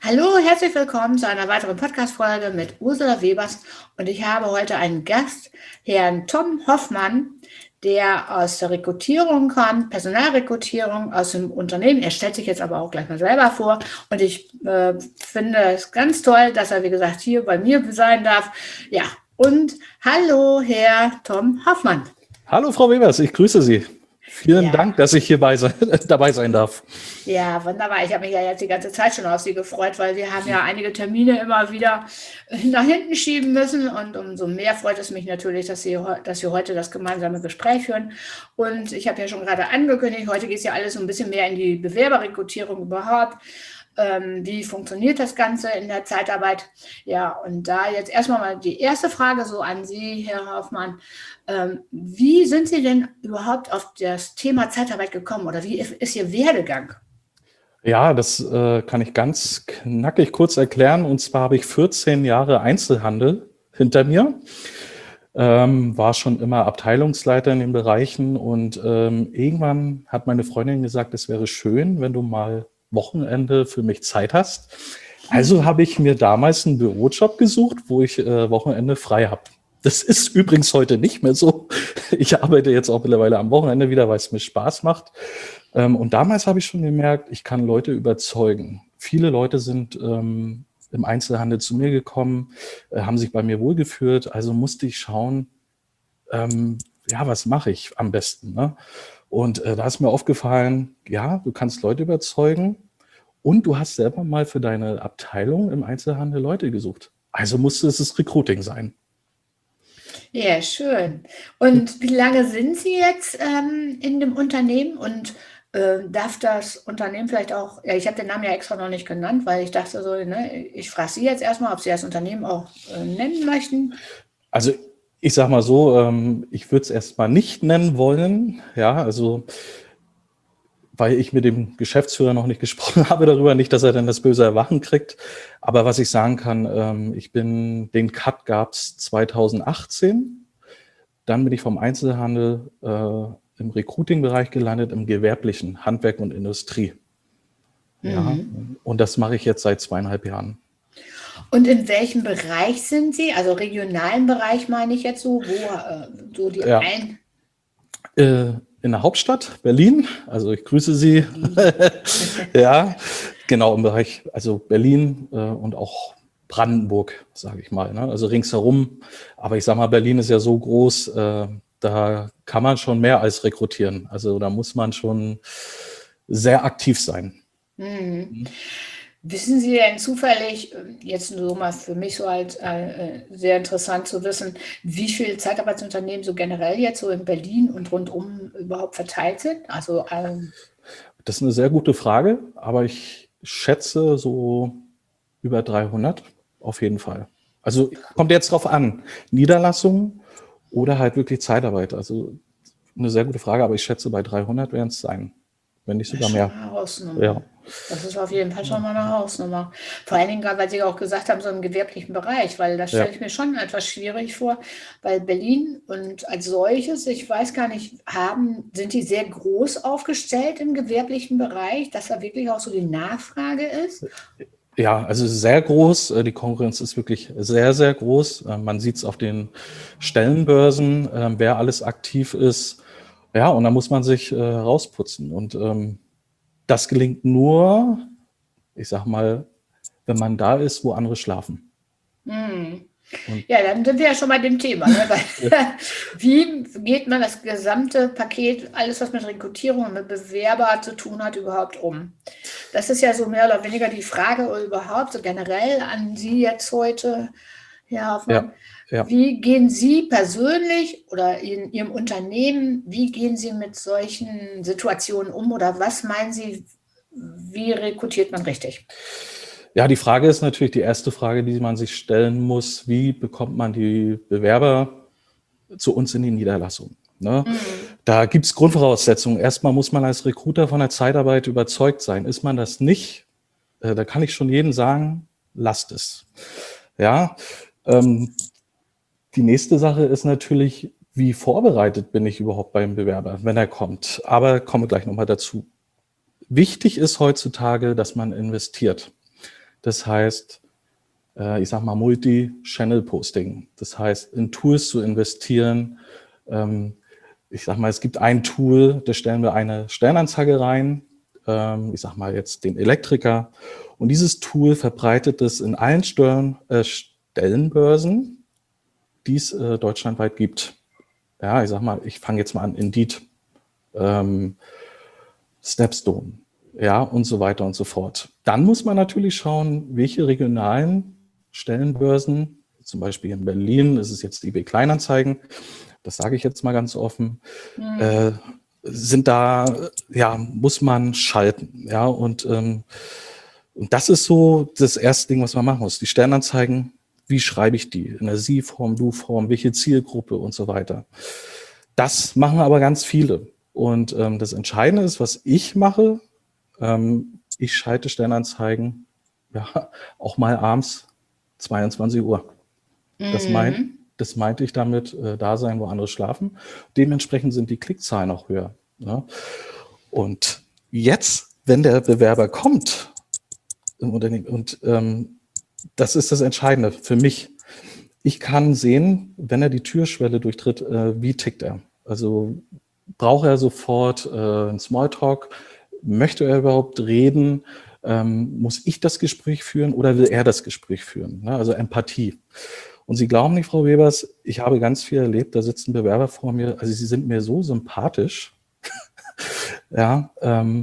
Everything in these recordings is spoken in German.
Hallo, herzlich willkommen zu einer weiteren Podcast-Folge mit Ursula Webers. Und ich habe heute einen Gast, Herrn Tom Hoffmann, der aus der Rekrutierung kommt, Personalrekrutierung aus dem Unternehmen. Er stellt sich jetzt aber auch gleich mal selber vor. Und ich finde es ganz toll, dass er, wie gesagt, hier bei mir sein darf. Ja, und hallo, Herr Tom Hoffmann. Hallo, Frau Webers, ich grüße Sie. Vielen Ja. Dank, dass ich hier dabei sein darf. Ja, wunderbar. Ich habe mich ja jetzt die ganze Zeit schon auf Sie gefreut, weil wir haben ja einige Termine immer wieder nach hinten schieben müssen. Und umso mehr freut es mich natürlich, dass wir heute das gemeinsame Gespräch führen. Und ich habe ja schon gerade angekündigt, heute geht es ja alles so ein bisschen mehr in die Bewerberrekrutierung überhaupt. Wie funktioniert das Ganze in der Zeitarbeit? Ja, und da jetzt erstmal mal die erste Frage so an Sie, Herr Hoffmann. Wie sind Sie denn überhaupt auf das Thema Zeitarbeit gekommen oder wie ist Ihr Werdegang? Ja, das kann ich ganz knackig kurz erklären. Und zwar habe ich 14 Jahre Einzelhandel hinter mir, war schon immer Abteilungsleiter in den Bereichen und irgendwann hat meine Freundin gesagt, es wäre schön, wenn du mal Wochenende für mich Zeit hast. Also habe ich mir damals einen Bürojob gesucht, wo ich Wochenende frei habe. Das ist übrigens heute nicht mehr so. Ich arbeite jetzt auch mittlerweile am Wochenende wieder, weil es mir Spaß macht. Und damals habe ich schon gemerkt, ich kann Leute überzeugen. Viele Leute sind im Einzelhandel zu mir gekommen, haben sich bei mir wohlgefühlt. Also musste ich schauen, ja, was mache ich am besten, ne? Und da ist mir aufgefallen, ja, du kannst Leute überzeugen und du hast selber mal für deine Abteilung im Einzelhandel Leute gesucht. Also musste es das Recruiting sein. Ja, schön. Und wie lange sind Sie jetzt in dem Unternehmen und darf das Unternehmen vielleicht auch, ja, ich habe den Namen ja extra noch nicht genannt, weil ich dachte so, ne, ich frage Sie jetzt erstmal, ob Sie das Unternehmen auch nennen möchten. Also ich sage mal so, ich würde es erstmal nicht nennen wollen, ja, also weil ich mit dem Geschäftsführer noch nicht gesprochen habe darüber, nicht, dass er dann das böse Erwachen kriegt. Aber was ich sagen kann, den Cut gab es 2018. Dann bin ich vom Einzelhandel im Recruiting-Bereich gelandet, im gewerblichen Handwerk und Industrie. Ja, und das mache ich jetzt seit 2,5 Jahren. Und in welchem Bereich sind Sie? Also regionalen Bereich meine ich jetzt so, wo so die Ja. In der Hauptstadt Berlin, also ich grüße Sie. Ja, genau im Bereich, also Berlin und auch Brandenburg, sage ich mal, ne? Also ringsherum. Aber ich sage mal, Berlin ist ja so groß, da kann man schon mehr als rekrutieren. Also da muss man schon sehr aktiv sein. Wissen Sie denn zufällig, jetzt so mal für mich so als sehr interessant zu wissen, wie viele Zeitarbeitsunternehmen so generell jetzt so in Berlin und rundum überhaupt verteilt sind? Also Das ist eine sehr gute Frage, aber ich schätze so über 300 auf jeden Fall. Also kommt jetzt drauf an, Niederlassungen oder halt wirklich Zeitarbeit. Also eine sehr gute Frage, aber ich schätze bei 300 werden es sein, wenn nicht sogar schon mehr. eine Hausnummer. Ja. Das ist auf jeden Fall schon mal eine Hausnummer. Vor allen Dingen, gerade, weil Sie auch gesagt haben, so im gewerblichen Bereich, weil das stelle Ja. ich mir schon etwas schwierig vor, weil Berlin und als solches, ich weiß gar nicht, sind die sehr groß aufgestellt im gewerblichen Bereich, dass da wirklich auch so die Nachfrage ist? Ja, also sehr groß. Die Konkurrenz ist wirklich sehr, sehr groß. Man sieht es auf den Stellenbörsen, wer alles aktiv ist. Ja, und da muss man sich rausputzen. Und das gelingt nur, ich sag mal, wenn man da ist, wo andere schlafen. Ja, dann sind wir ja schon bei dem Thema. Ne? Wie geht man das gesamte Paket, alles was mit Rekrutierung und mit Bewerber zu tun hat, überhaupt um? Das ist ja so mehr oder weniger die Frage überhaupt, so generell an Sie jetzt heute, Herr Hoffmann. Ja. Wie gehen Sie persönlich oder in Ihrem Unternehmen, wie gehen Sie mit solchen Situationen um oder was meinen Sie, wie rekrutiert man richtig? Ja, die Frage ist natürlich die erste Frage, die man sich stellen muss: Wie bekommt man die Bewerber zu uns in die Niederlassung? Ne? Da gibt es Grundvoraussetzungen. Erstmal muss man als Recruiter von der Zeitarbeit überzeugt sein. Ist man das nicht, da kann ich schon jedem sagen, lasst es. Ja, die nächste Sache ist natürlich, wie vorbereitet bin ich überhaupt beim Bewerber, wenn er kommt. Aber komme gleich nochmal dazu. Wichtig ist heutzutage, dass man investiert. Das heißt, ich sag mal Multi-Channel-Posting. Das heißt, in Tools zu investieren. Ich sag mal, es gibt ein Tool, da stellen wir eine Stellenanzeige rein. Ich sag mal jetzt den Elektriker. Und dieses Tool verbreitet es in allen Stellenbörsen, die es deutschlandweit gibt. Ja, ich sag mal, ich fange jetzt mal an, Indeed, Stepstone, ja, und so weiter und so fort. Dann muss man natürlich schauen, welche regionalen Stellenbörsen, zum Beispiel in Berlin ist es jetzt eBay Kleinanzeigen, das sage ich jetzt mal ganz offen, sind da, ja, muss man schalten, ja, und das ist so das erste Ding, was man machen muss. Die Stellenanzeigen, wie schreibe ich die? In der Sie-Form, Du-Form, welche Zielgruppe und so weiter. Das machen aber ganz viele. Und das Entscheidende ist, was ich mache, ich schalte Stellenanzeigen, ja, auch mal abends 22 Uhr. Das meinte ich damit, da sein, wo andere schlafen. Dementsprechend sind die Klickzahlen auch höher. Ja. Und jetzt, wenn der Bewerber kommt im Unternehmen, und das ist das Entscheidende für mich, ich kann sehen, wenn er die Türschwelle durchtritt, wie tickt er. Also braucht er sofort einen Smalltalk? Möchte er überhaupt reden? Muss ich das Gespräch führen oder will er das Gespräch führen? Ne? Also Empathie. Und Sie glauben nicht, Frau Webers, ich habe ganz viel erlebt, da sitzen Bewerber vor mir, also sie sind mir so sympathisch. Ja,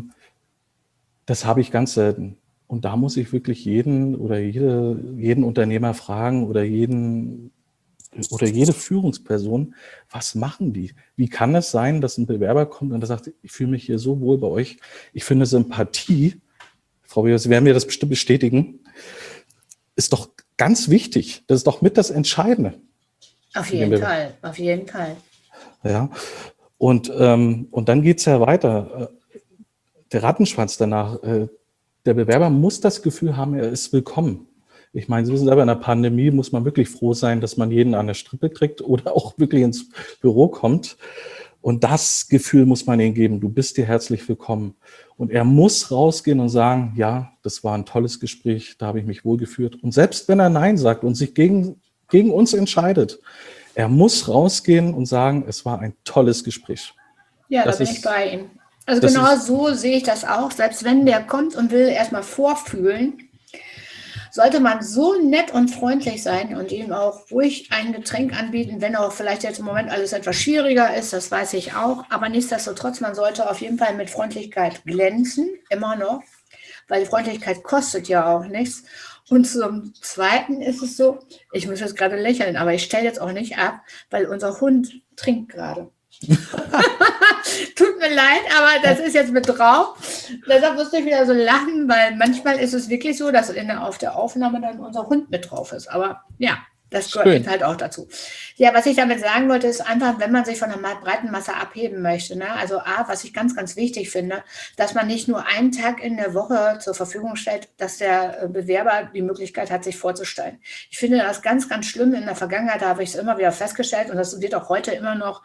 das habe ich ganz selten. Und da muss ich wirklich jeden Unternehmer fragen oder jede Führungsperson, was machen die? Wie kann es sein, dass ein Bewerber kommt und der sagt, ich fühle mich hier so wohl bei euch, ich finde Sympathie, Frau Webers, Sie werden mir das bestimmt bestätigen, ist doch ganz wichtig. Das ist doch mit das Entscheidende. Auf jeden Fall, auf jeden Fall. Ja, und dann geht es ja weiter. Der Rattenschwanz danach, der Bewerber muss das Gefühl haben, er ist willkommen. Ich meine, Sie wissen selber, in der Pandemie muss man wirklich froh sein, dass man jeden an der Strippe kriegt oder auch wirklich ins Büro kommt. Und das Gefühl muss man ihm geben, du bist hier herzlich willkommen. Und er muss rausgehen und sagen, ja, das war ein tolles Gespräch, da habe ich mich wohlgefühlt. Und selbst wenn er Nein sagt und sich gegen uns entscheidet, er muss rausgehen und sagen, es war ein tolles Gespräch. Ja, da bin ich bei ihm. Also genau so sehe ich das auch. Selbst wenn der kommt und will erstmal vorfühlen, sollte man so nett und freundlich sein und ihm auch ruhig ein Getränk anbieten, wenn auch vielleicht jetzt im Moment alles etwas schwieriger ist, das weiß ich auch. Aber nichtsdestotrotz, man sollte auf jeden Fall mit Freundlichkeit glänzen, immer noch, weil Freundlichkeit kostet ja auch nichts. Und zum Zweiten ist es so, ich muss jetzt gerade lächeln, aber ich stelle jetzt auch nicht ab, weil unser Hund trinkt gerade. Tut mir leid, aber das ist jetzt mit drauf. Deshalb musste ich wieder so lachen, weil manchmal ist es wirklich so, dass auf der Aufnahme dann unser Hund mit drauf ist. Aber ja, das gehört halt auch dazu. Ja, was ich damit sagen wollte, ist einfach, wenn man sich von der breiten Masse abheben möchte, ne? Also was ich ganz, ganz wichtig finde, dass man nicht nur einen Tag in der Woche zur Verfügung stellt, dass der Bewerber die Möglichkeit hat, sich vorzustellen. Ich finde das ganz, ganz schlimm. In der Vergangenheit habe ich es immer wieder festgestellt und das wird auch heute immer noch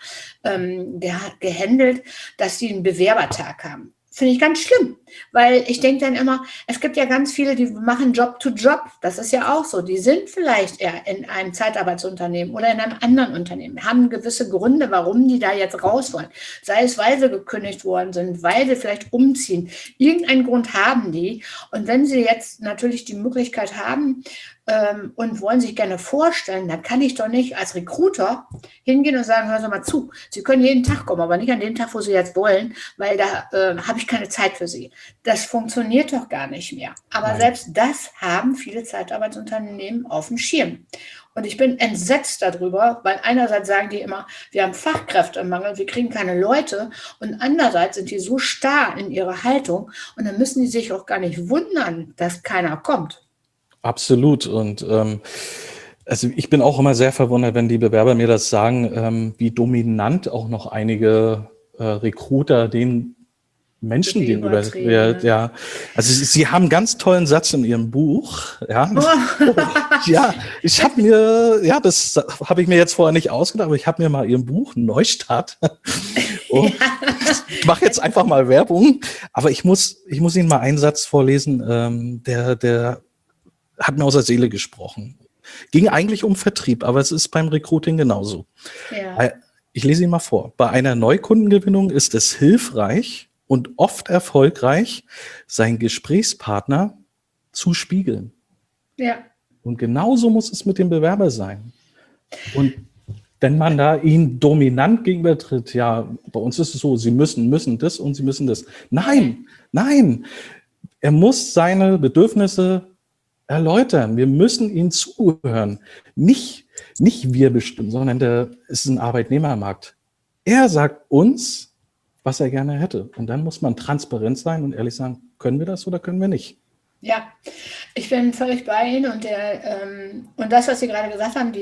gehandelt, dass die einen Bewerbertag haben. Finde ich ganz schlimm, weil ich denke dann immer, es gibt ja ganz viele, die machen Job to Job. Das ist ja auch so. Die sind vielleicht eher in einem Zeitarbeitsunternehmen oder in einem anderen Unternehmen, haben gewisse Gründe, warum die da jetzt raus wollen. Sei es, weil sie gekündigt worden sind, weil sie vielleicht umziehen. Irgendeinen Grund haben die. Und wenn sie jetzt natürlich die Möglichkeit haben, und wollen sich gerne vorstellen, dann kann ich doch nicht als Recruiter hingehen und sagen, hören Sie mal zu, Sie können jeden Tag kommen, aber nicht an dem Tag, wo Sie jetzt wollen, weil da habe ich keine Zeit für Sie. Das funktioniert doch gar nicht mehr. Aber Nein. Selbst das haben viele Zeitarbeitsunternehmen auf dem Schirm. Und ich bin entsetzt darüber, weil einerseits sagen die immer, wir haben Fachkräftemangel, wir kriegen keine Leute. Und andererseits sind die so starr in ihrer Haltung und dann müssen die sich auch gar nicht wundern, dass keiner kommt. Absolut. Und also ich bin auch immer sehr verwundert, wenn die Bewerber mir das sagen, wie dominant auch noch einige Recruiter den Menschen gegenüber. Ja, also Sie haben einen ganz tollen Satz in Ihrem Buch. Ja, ja, ich habe mir, ja, das habe ich mir jetzt vorher nicht ausgedacht, aber ich habe mir mal Ihrem Buch Neustart. Ich mache jetzt einfach mal Werbung, aber ich muss Ihnen mal einen Satz vorlesen, der hat mir aus der Seele gesprochen. Ging eigentlich um Vertrieb, aber es ist beim Recruiting genauso. Ja. Ich lese ihn mal vor. Bei einer Neukundengewinnung ist es hilfreich und oft erfolgreich, seinen Gesprächspartner zu spiegeln. Ja. Und genauso muss es mit dem Bewerber sein. Und wenn man da ihn dominant gegenübertritt, ja, bei uns ist es so, Sie müssen das und Sie müssen das. Nein. Er muss seine Bedürfnisse erläutern. Wir müssen ihm zuhören. Nicht wir bestimmen, sondern es ist ein Arbeitnehmermarkt. Er sagt uns, was er gerne hätte. Und dann muss man transparent sein und ehrlich sagen, können wir das oder können wir nicht? Ja, ich bin völlig bei Ihnen und das, was Sie gerade gesagt haben,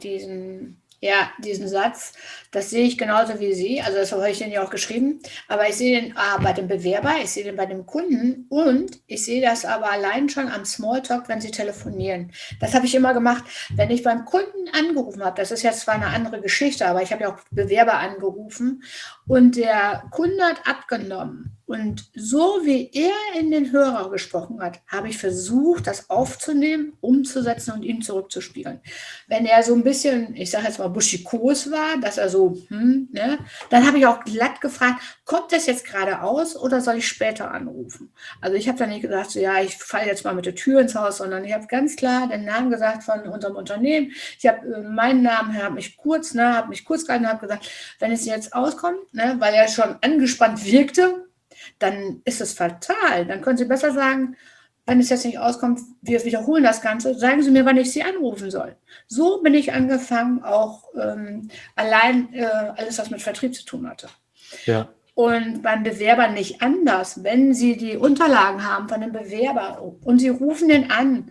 diesen Satz, das sehe ich genauso wie Sie. Also das habe ich Ihnen ja auch geschrieben. Aber ich sehe den bei dem Bewerber, ich sehe den bei dem Kunden und ich sehe das aber allein schon am Smalltalk, wenn Sie telefonieren. Das habe ich immer gemacht, wenn ich beim Kunden angerufen habe. Das ist jetzt zwar eine andere Geschichte, aber ich habe ja auch Bewerber angerufen und der Kunde hat abgenommen. Und so wie er in den Hörer gesprochen hat, habe ich versucht, das aufzunehmen, umzusetzen und ihm zurückzuspiegeln. Wenn er so ein bisschen, ich sage jetzt mal, buschikos war, dass er so, ne, dann habe ich auch glatt gefragt, kommt das jetzt gerade aus oder soll ich später anrufen? Also ich habe dann nicht gesagt, so, ja, ich falle jetzt mal mit der Tür ins Haus, sondern ich habe ganz klar den Namen gesagt von unserem Unternehmen. Ich habe meinen Namen, habe mich kurz gehalten und habe gesagt, wenn es jetzt auskommt, ne, weil er schon angespannt wirkte, dann ist es fatal. Dann können Sie besser sagen, wenn es jetzt nicht auskommt, wir wiederholen das Ganze, sagen Sie mir, wann ich Sie anrufen soll. So bin ich angefangen, auch allein alles, was mit Vertrieb zu tun hatte. Ja. Und beim Bewerber nicht anders. Wenn Sie die Unterlagen haben von dem Bewerber und Sie rufen den an,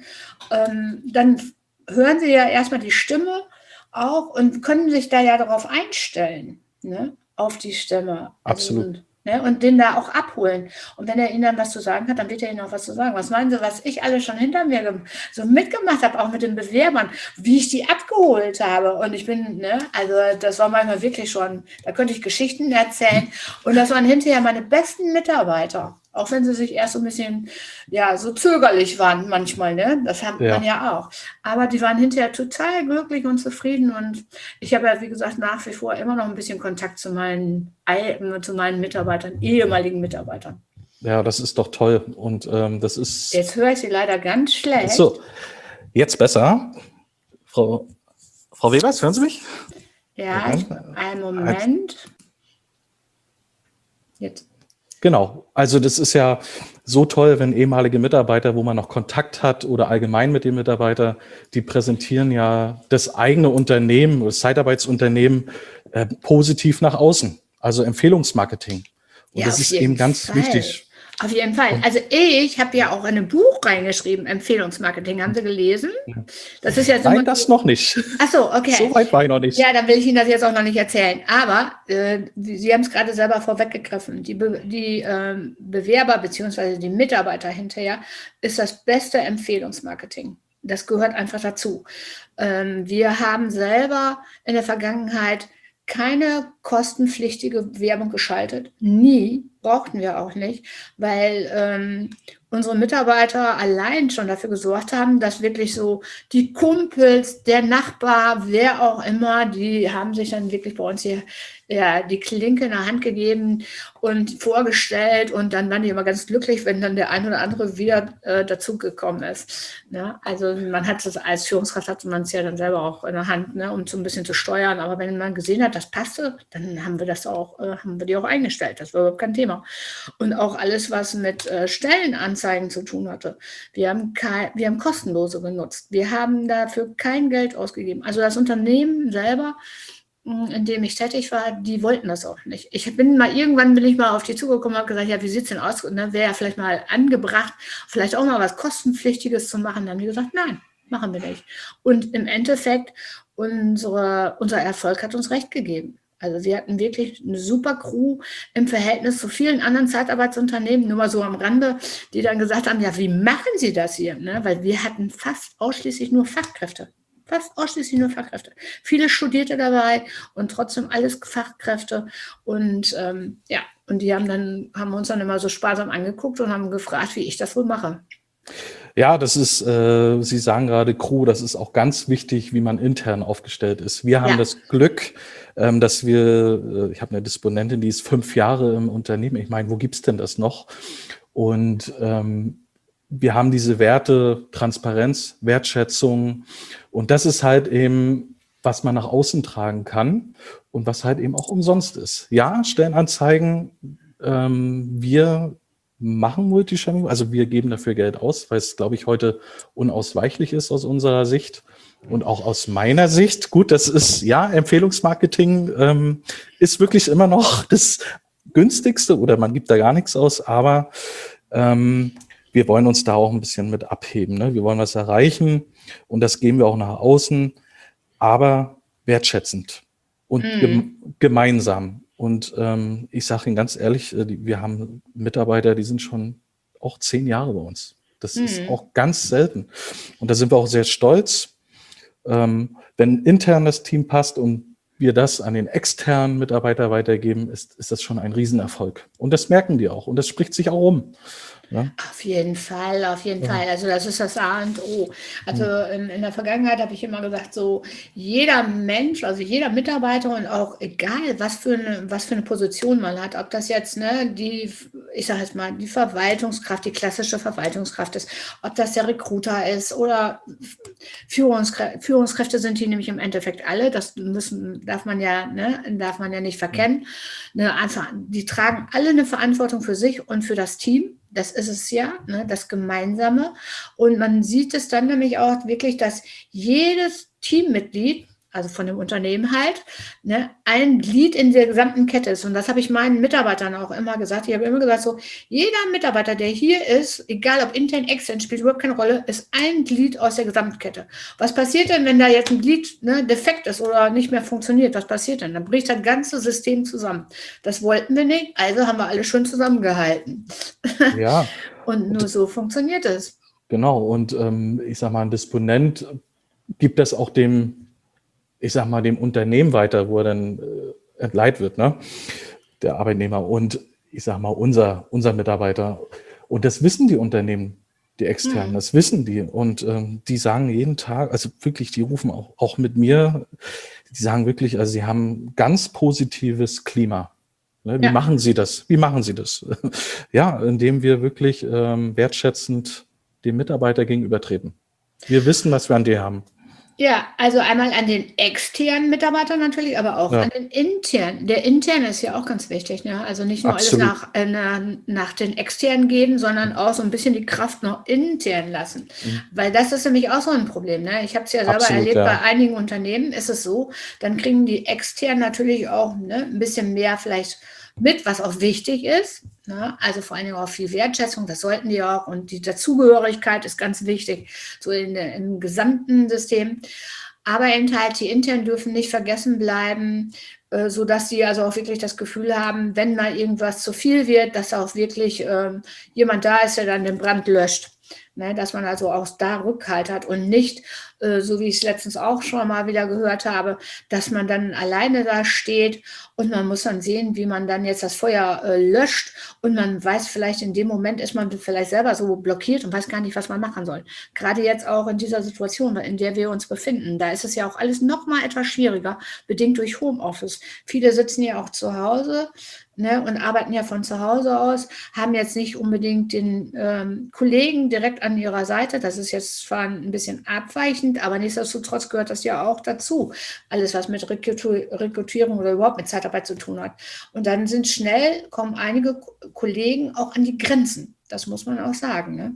dann hören Sie ja erstmal die Stimme auch und können sich da ja darauf einstellen, ne? Auf die Stimme. Absolut. Also, ne? Und den da auch abholen. Und wenn er Ihnen dann was zu sagen hat, dann wird er Ihnen auch was zu sagen. Was meinen Sie, was ich alles schon hinter mir so mitgemacht habe, auch mit den Bewerbern, wie ich die abgeholt habe. Und ich bin, ne, also das war manchmal wirklich schon, da könnte ich Geschichten erzählen. Und das waren hinterher meine besten Mitarbeiter. Auch wenn sie sich erst so ein bisschen, ja, so zögerlich waren manchmal, ne? Das hat man ja auch. Aber die waren hinterher total glücklich und zufrieden. Und ich habe ja, wie gesagt, nach wie vor immer noch ein bisschen Kontakt zu meinen Mitarbeitern, ehemaligen Mitarbeitern. Ja, das ist doch toll. Und das ist. Jetzt höre ich Sie leider ganz schlecht. So, jetzt besser. Frau Webers, hören Sie mich? Ja, einen Moment. Jetzt. Genau, also das ist ja so toll, wenn ehemalige Mitarbeiter, wo man noch Kontakt hat oder allgemein mit den Mitarbeitern, die präsentieren ja das eigene Unternehmen, das Zeitarbeitsunternehmen positiv nach außen, also Empfehlungsmarketing. Und ja, das ist eben ganz wichtig. Auf jeden Fall. Also ich habe ja auch in ein Buch reingeschrieben, Empfehlungsmarketing. Haben Sie gelesen? Das ist ja so. Nein, das noch nicht. Ach so, okay. So weit war ich noch nicht. Ja, dann will ich Ihnen das jetzt auch noch nicht erzählen. Aber Sie haben es gerade selber vorweggegriffen. Die Bewerber bzw. die Mitarbeiter hinterher ist das beste Empfehlungsmarketing. Das gehört einfach dazu. Wir haben selber in der Vergangenheit keine kostenpflichtige Werbung geschaltet. Nie, brauchten wir auch nicht, weil unsere Mitarbeiter allein schon dafür gesorgt haben, dass wirklich so die Kumpels, der Nachbar, wer auch immer, die haben sich dann wirklich bei uns hier die Klinke in der Hand gegeben und vorgestellt und dann waren die immer ganz glücklich, wenn dann der ein oder andere wieder dazugekommen ist. Ne? Also man hat das als Führungskraft, hat man es ja dann selber auch in der Hand, ne, um so ein bisschen zu steuern, aber wenn man gesehen hat, das passte, dann haben wir die auch eingestellt, das war überhaupt kein Thema. Und auch alles, was mit Stellenanzeigen zu tun hatte. Wir haben kostenlose genutzt. Wir haben dafür kein Geld ausgegeben. Also das Unternehmen selber, in dem ich tätig war, die wollten das auch nicht. Irgendwann bin ich mal auf die zugekommen und habe gesagt, ja, wie sieht es denn aus? Und dann wäre ja vielleicht mal angebracht, vielleicht auch mal was Kostenpflichtiges zu machen. Dann haben die gesagt, nein, machen wir nicht. Und im Endeffekt, unser Erfolg hat uns recht gegeben. Also wir hatten wirklich eine super Crew im Verhältnis zu vielen anderen Zeitarbeitsunternehmen, nur mal so am Rande, die dann gesagt haben, ja, wie machen Sie das hier? Ne? Weil wir hatten fast ausschließlich nur Fachkräfte. Viele Studierte dabei und trotzdem alles Fachkräfte. Und und die haben uns dann immer so sparsam angeguckt und haben gefragt, wie ich das wohl mache. Ja, das ist, Sie sagen gerade Crew, das ist auch ganz wichtig, wie man intern aufgestellt ist. Wir haben Ja. das Glück, dass wir, ich habe eine Disponentin, die ist 5 Jahre im Unternehmen. Ich meine, wo gibt's denn das noch? Und wir haben diese Werte, Transparenz, Wertschätzung. Und das ist halt eben, was man nach außen tragen kann und was halt eben auch umsonst ist. Ja, Stellenanzeigen, wir machen Multisharing, also wir geben dafür Geld aus, weil es, glaube ich, heute unausweichlich ist aus unserer Sicht und auch aus meiner Sicht. Gut, das ist, ja, Empfehlungsmarketing ist wirklich immer noch das günstigste oder man gibt da gar nichts aus, aber wir wollen uns da auch ein bisschen mit abheben. Ne? Wir wollen was erreichen und das geben wir auch nach außen, aber wertschätzend und gemeinsam. Und ich sage Ihnen ganz ehrlich, wir haben Mitarbeiter, die sind schon auch 10 Jahre bei uns. Das ist auch ganz selten. Und da sind wir auch sehr stolz. Wenn intern das Team passt und wir das an den externen Mitarbeiter weitergeben, ist das schon ein Riesenerfolg. Und das merken die auch. Und das spricht sich auch um. Ja? Auf jeden Fall, auf jeden Fall. Also das ist das A und O. Also in der Vergangenheit habe ich immer gesagt, so jeder Mensch, also jeder Mitarbeiter und auch egal, was für eine Position man hat, ob das jetzt ich sage jetzt mal, die Verwaltungskraft, die klassische Verwaltungskraft ist, ob das der Recruiter ist oder Führungskräfte sind die nämlich im Endeffekt alle, darf man ja nicht verkennen. Die tragen alle eine Verantwortung für sich und für das Team. Das ist es ja, ne, das Gemeinsame. Und man sieht es dann nämlich auch wirklich, dass jedes Teammitglied, also von dem Unternehmen halt, ne, ein Glied in der gesamten Kette ist. Und das habe ich meinen Mitarbeitern auch immer gesagt. Ich habe immer gesagt, so jeder Mitarbeiter, der hier ist, egal ob intern, extern, spielt überhaupt keine Rolle, ist ein Glied aus der Gesamtkette. Was passiert denn, wenn da jetzt ein Glied defekt ist oder nicht mehr funktioniert? Was passiert denn? Dann bricht das ganze System zusammen. Das wollten wir nicht, also haben wir alle schön zusammengehalten. Ja. Und nur so funktioniert es. Genau. Und ich sage mal, ein Disponent gibt das auch dem Unternehmen weiter, wo er dann entleiht wird, ne? Der Arbeitnehmer und ich sag mal, unser Mitarbeiter. Und das wissen die Unternehmen, die externen, das wissen die. Und die sagen jeden Tag, also wirklich, die rufen auch mit mir, die sagen wirklich, also sie haben ganz positives Klima. Ne? Wie machen Sie das? Wie machen Sie das? Ja, indem wir wirklich wertschätzend dem Mitarbeiter gegenübertreten. Wir wissen, was wir an dir haben. Ja, also einmal an den externen Mitarbeitern natürlich, aber auch an den internen. Der interne ist ja auch ganz wichtig, ne? Also nicht nur Absolut. alles nach den externen gehen, sondern auch so ein bisschen die Kraft noch intern lassen. Weil das ist nämlich auch so ein Problem, ne? Ich habe es ja selber erlebt, bei einigen Unternehmen ist es so, dann kriegen die externen natürlich auch ein bisschen mehr vielleicht mit, was auch wichtig ist. Ne? Also vor allen Dingen auch viel Wertschätzung, das sollten die auch. Und die Dazugehörigkeit ist ganz wichtig, so im gesamten System. Aber eben halt, die internen dürfen nicht vergessen bleiben, sodass sie also auch wirklich das Gefühl haben, wenn mal irgendwas zu viel wird, dass auch wirklich jemand da ist, der dann den Brand löscht. Ne, dass man also auch da Rückhalt hat und nicht, so wie ich es letztens auch schon mal wieder gehört habe, dass man dann alleine da steht und man muss dann sehen, wie man dann jetzt das Feuer löscht und man weiß vielleicht in dem Moment ist man vielleicht selber so blockiert und weiß gar nicht, was man machen soll. Gerade jetzt auch in dieser Situation, in der wir uns befinden, da ist es ja auch alles noch mal etwas schwieriger, bedingt durch Homeoffice. Viele sitzen ja auch zu Hause, ne, und arbeiten ja von zu Hause aus, haben jetzt nicht unbedingt den Kollegen direkt an ihrer Seite. Das ist jetzt zwar ein bisschen abweichend, aber nichtsdestotrotz gehört das ja auch dazu. Alles, was mit Rekrutierung oder überhaupt mit Zeitarbeit zu tun hat. Und dann kommen einige Kollegen auch an die Grenzen. Das muss man auch sagen, ne?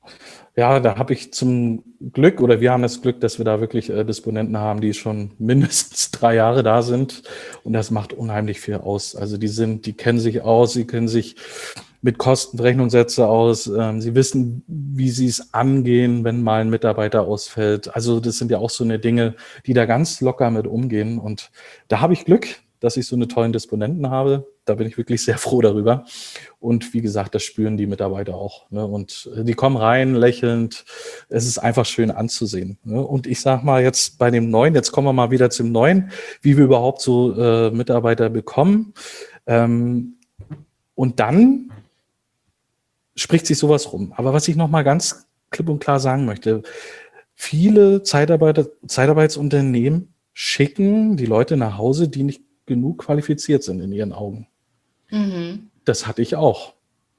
Ja, da habe ich zum Glück, oder wir haben das Glück, dass wir da wirklich Disponenten haben, die schon mindestens 3 Jahre da sind. Und das macht unheimlich viel aus. Also die kennen sich aus, sie kennen sich mit Kostenrechnungssätze aus. Sie wissen, wie sie es angehen, wenn mal ein Mitarbeiter ausfällt. Also das sind ja auch so eine Dinge, die da ganz locker mit umgehen. Und da habe ich Glück, dass ich so eine tollen Disponenten habe. Da bin ich wirklich sehr froh darüber. Und wie gesagt, das spüren die Mitarbeiter auch. Ne? Und die kommen rein, lächelnd. Es ist einfach schön anzusehen. Ne? Und ich sage mal jetzt bei dem Neuen, jetzt kommen wir mal wieder zum Neuen, wie wir überhaupt so Mitarbeiter bekommen. Und dann spricht sich sowas rum. Aber was ich noch mal ganz klipp und klar sagen möchte. Viele Zeitarbeitsunternehmen schicken die Leute nach Hause, die nicht genug qualifiziert sind in ihren Augen. Mhm. Das hatte ich auch.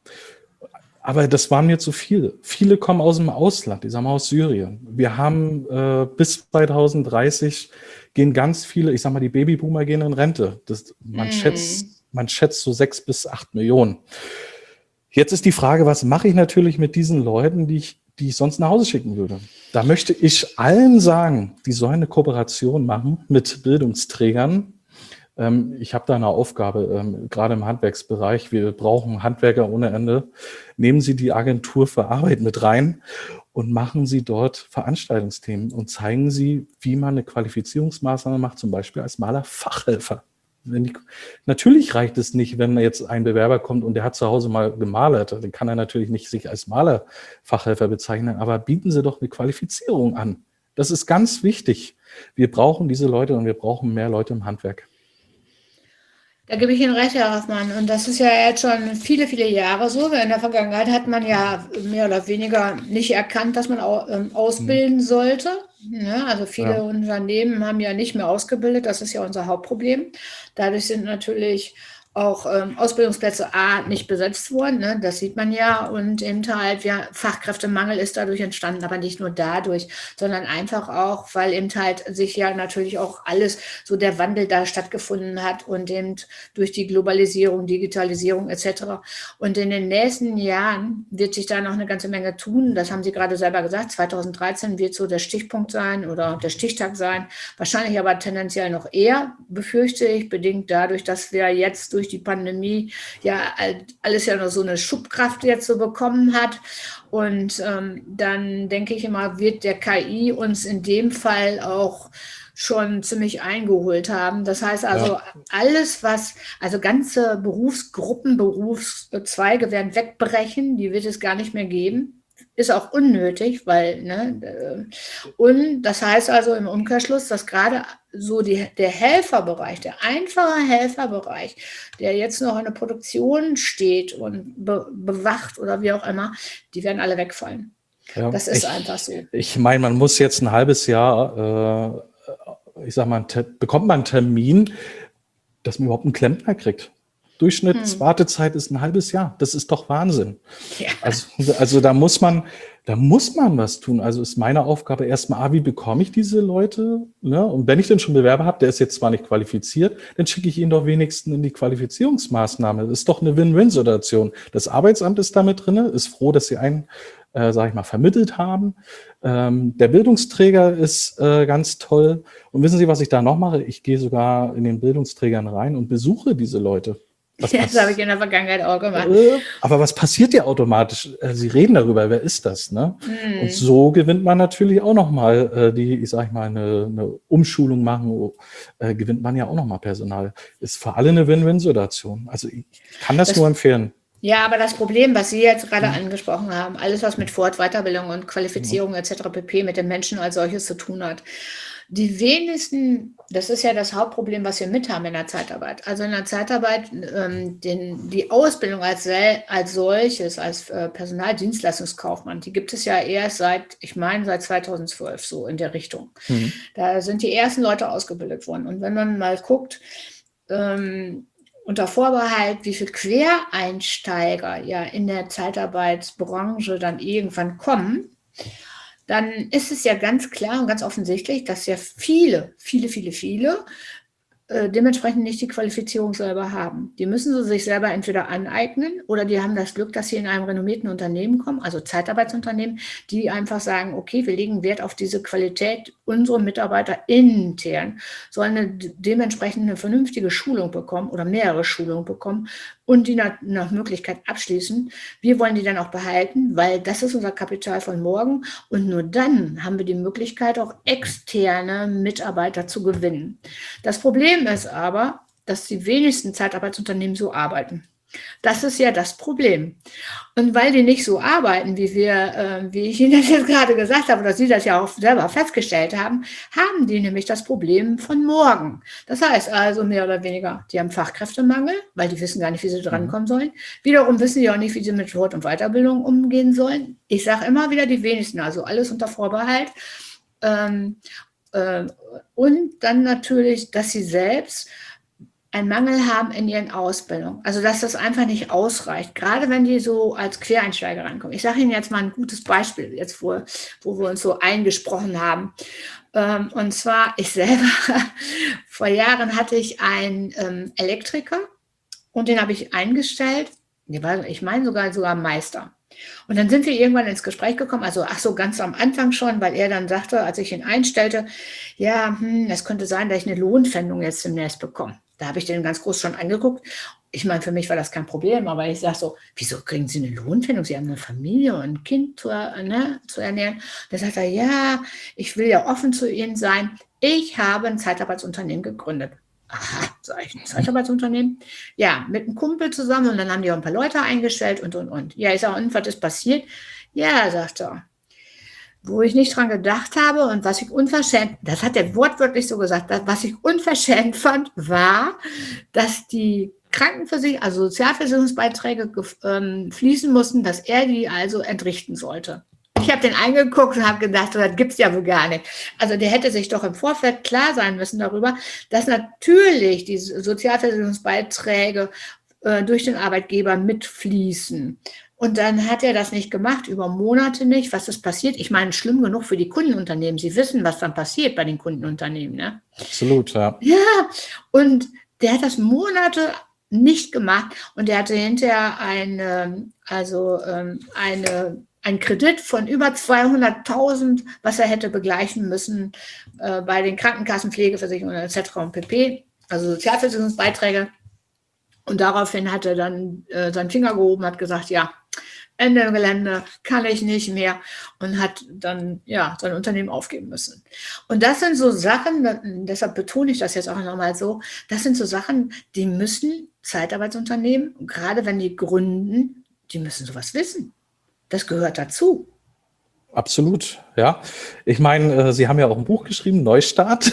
Aber das waren mir zu viele. Viele kommen aus dem Ausland, die sagen aus Syrien. Wir haben bis 2030 gehen ganz viele, ich sag mal, die Babyboomer gehen in Rente. Man schätzt so 6 bis 8 Millionen. Jetzt ist die Frage, was mache ich natürlich mit diesen Leuten, die ich sonst nach Hause schicken würde? Da möchte ich allen sagen, die sollen eine Kooperation machen mit Bildungsträgern. Ich habe da eine Aufgabe, gerade im Handwerksbereich. Wir brauchen Handwerker ohne Ende. Nehmen Sie die Agentur für Arbeit mit rein und machen Sie dort Veranstaltungsthemen und zeigen Sie, wie man eine Qualifizierungsmaßnahme macht, zum Beispiel als Malerfachhelfer. Natürlich reicht es nicht, wenn jetzt ein Bewerber kommt und der hat zu Hause mal gemalert. Dann kann er natürlich nicht sich als Malerfachhelfer bezeichnen, aber bieten Sie doch eine Qualifizierung an. Das ist ganz wichtig. Wir brauchen diese Leute und wir brauchen mehr Leute im Handwerk. Da gebe ich Ihnen recht, Herr Hoffmann. Und das ist ja jetzt schon viele, viele Jahre so. In der Vergangenheit hat man ja mehr oder weniger nicht erkannt, dass man ausbilden sollte. Ja, also viele Unternehmen haben ja nicht mehr ausgebildet. Das ist ja unser Hauptproblem. Dadurch sind natürlich auch Ausbildungsplätze nicht besetzt worden, ne? Das sieht man ja, und eben halt, Fachkräftemangel ist dadurch entstanden, aber nicht nur dadurch, sondern einfach auch, weil eben halt sich ja natürlich auch alles, so der Wandel da stattgefunden hat und eben durch die Globalisierung, Digitalisierung etc. Und in den nächsten Jahren wird sich da noch eine ganze Menge tun, das haben Sie gerade selber gesagt, 2013 wird so der Stichpunkt sein oder der Stichtag sein, wahrscheinlich aber tendenziell noch eher, befürchte ich, bedingt dadurch, dass wir jetzt durch die Pandemie ja alles ja noch so eine Schubkraft jetzt so bekommen hat. Und dann denke ich immer, wird der KI uns in dem Fall auch schon ziemlich eingeholt haben. Das heißt also, alles, also ganze Berufsgruppen, Berufszweige werden wegbrechen, die wird es gar nicht mehr geben. Ist auch unnötig, weil, und das heißt also im Umkehrschluss, dass gerade so der Helferbereich, der einfache Helferbereich, der jetzt noch in der Produktion steht und bewacht oder wie auch immer, die werden alle wegfallen. Ja, das ist einfach so. Ich meine, man muss jetzt ein halbes Jahr, ich sag mal, bekommt man einen Termin, dass man überhaupt einen Klempner kriegt. Durchschnittswartezeit ist ein halbes Jahr. Das ist doch Wahnsinn. Ja. Also da muss man was tun. Also ist meine Aufgabe erstmal, wie bekomme ich diese Leute? Ne? Und wenn ich denn schon einen Bewerber habe, der ist jetzt zwar nicht qualifiziert, dann schicke ich ihn doch wenigstens in die Qualifizierungsmaßnahme. Das ist doch eine Win-Win-Situation. Das Arbeitsamt ist damit drin, ist froh, dass sie einen, sage ich mal, vermittelt haben. Der Bildungsträger ist ganz toll. Und wissen Sie, was ich da noch mache? Ich gehe sogar in den Bildungsträgern rein und besuche diese Leute. Das habe ich in der Vergangenheit auch gemacht. Aber was passiert ja automatisch? Sie reden darüber, wer ist das? Ne? Und so gewinnt man natürlich auch nochmal eine Umschulung machen, gewinnt man ja auch nochmal Personal. Ist für alle eine Win-Win-Situation. Also ich kann das nur empfehlen. Ja, aber das Problem, was Sie jetzt gerade angesprochen haben, alles, was mit Fort-, Weiterbildung und Qualifizierung etc. pp. Mit den Menschen als solches zu tun hat, die wenigsten, das ist ja das Hauptproblem, was wir mit haben in der Zeitarbeit. Also in der Zeitarbeit, die Ausbildung als solches, als Personaldienstleistungskaufmann, die gibt es ja erst seit 2012 so in der Richtung. Da sind die ersten Leute ausgebildet worden. Und wenn man mal guckt, unter Vorbehalt, wie viele Quereinsteiger ja in der Zeitarbeitsbranche dann irgendwann kommen, dann ist es ja ganz klar und ganz offensichtlich, dass ja viele dementsprechend nicht die Qualifizierung selber haben. Die müssen sie sich selber entweder aneignen oder die haben das Glück, dass sie in einem renommierten Unternehmen kommen, also Zeitarbeitsunternehmen, die einfach sagen, okay, wir legen Wert auf diese Qualität, unsere Mitarbeiter intern sollen dementsprechend eine vernünftige Schulung bekommen oder mehrere Schulungen bekommen und die nach Möglichkeit abschließen. Wir wollen die dann auch behalten, weil das ist unser Kapital von morgen und nur dann haben wir die Möglichkeit, auch externe Mitarbeiter zu gewinnen. Das Problem ist aber, dass die wenigsten Zeitarbeitsunternehmen so arbeiten. Das ist ja das Problem. Und weil die nicht so arbeiten, wie ich Ihnen das jetzt gerade gesagt habe, oder Sie das ja auch selber festgestellt haben, haben die nämlich das Problem von morgen. Das heißt also mehr oder weniger, die haben Fachkräftemangel, weil die wissen gar nicht, wie sie drankommen sollen. Wiederum wissen die auch nicht, wie sie mit Fort- und Weiterbildung umgehen sollen. Ich sage immer wieder die wenigsten, also alles unter Vorbehalt. Und dann natürlich, dass sie selbst einen Mangel haben in ihren Ausbildungen. Also dass das einfach nicht ausreicht, gerade wenn die so als Quereinsteiger rankommen. Ich sage Ihnen jetzt mal ein gutes Beispiel, jetzt wo wir uns so eingesprochen haben. Und zwar, ich selber, vor Jahren hatte ich einen Elektriker und den habe ich eingestellt. Ich meine sogar Meister. Und dann sind wir irgendwann ins Gespräch gekommen, also ganz am Anfang schon, weil er dann sagte, als ich ihn einstellte, ja, es könnte sein, dass ich eine Lohnpfändung jetzt demnächst bekomme. Da habe ich den ganz groß schon angeguckt. Ich meine, für mich war das kein Problem, aber ich sage so, wieso kriegen Sie eine Lohnpfändung? Sie haben eine Familie und ein Kind zu ernähren. Da sagt er, ja, ich will ja offen zu Ihnen sein. Ich habe ein Zeitarbeitsunternehmen gegründet. Aha, sag ich, ein Zeitarbeitsunternehmen? Ja, mit einem Kumpel zusammen und dann haben die auch ein paar Leute eingestellt und. Ja, ich sage, und was ist passiert? Ja, sagt er, wo ich nicht dran gedacht habe und was ich unverschämt, das hat er wortwörtlich so gesagt, was ich unverschämt fand, war, dass die Krankenversicherung, also Sozialversicherungsbeiträge fließen mussten, dass er die also entrichten sollte. Ich habe den angeguckt und habe gedacht, das gibt es ja wohl gar nicht. Also der hätte sich doch im Vorfeld klar sein müssen darüber, dass natürlich die Sozialversicherungsbeiträge durch den Arbeitgeber mitfließen. Und dann hat er das nicht gemacht, über Monate nicht. Was ist passiert? Ich meine, schlimm genug für die Kundenunternehmen. Sie wissen, was dann passiert bei den Kundenunternehmen, ne? Absolut, ja. Ja, und der hat das Monate nicht gemacht und der hatte hinterher einen Kredit von über 200.000, was er hätte begleichen müssen bei den Krankenkassen, Pflegeversicherungen etc. und pp., also Sozialversicherungsbeiträge. Und daraufhin hat er dann seinen Finger gehoben, hat gesagt, ja, Ende im Gelände, kann ich nicht mehr, und hat dann sein Unternehmen aufgeben müssen. Und das sind so Sachen, deshalb betone ich das jetzt auch nochmal so, das sind so Sachen, die müssen Zeitarbeitsunternehmen, gerade wenn die gründen, die müssen sowas wissen. Das gehört dazu. Absolut, ja. Ich meine, Sie haben ja auch ein Buch geschrieben, Neustart.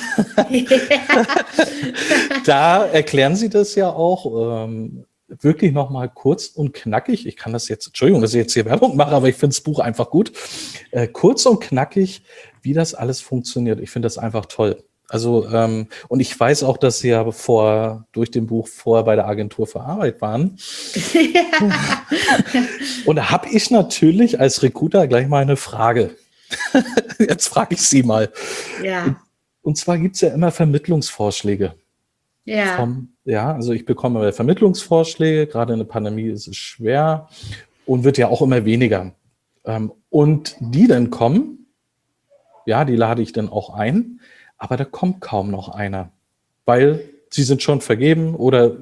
Da erklären Sie das ja auch wirklich nochmal kurz und knackig. Ich kann das jetzt, Entschuldigung, dass ich jetzt hier Werbung mache, aber ich finde das Buch einfach gut. Kurz und knackig, wie das alles funktioniert. Ich finde das einfach toll. Also, und ich weiß auch, dass Sie ja durch dem Buch vorher bei der Agentur für Arbeit waren. Und da habe ich natürlich als Recruiter gleich mal eine Frage. Jetzt frage ich Sie mal. Ja. Und zwar gibt es ja immer Vermittlungsvorschläge. Ja. Also ich bekomme Vermittlungsvorschläge, gerade in der Pandemie ist es schwer und wird ja auch immer weniger. Und die dann kommen, ja, die lade ich dann auch ein, aber da kommt kaum noch einer, weil sie sind schon vergeben oder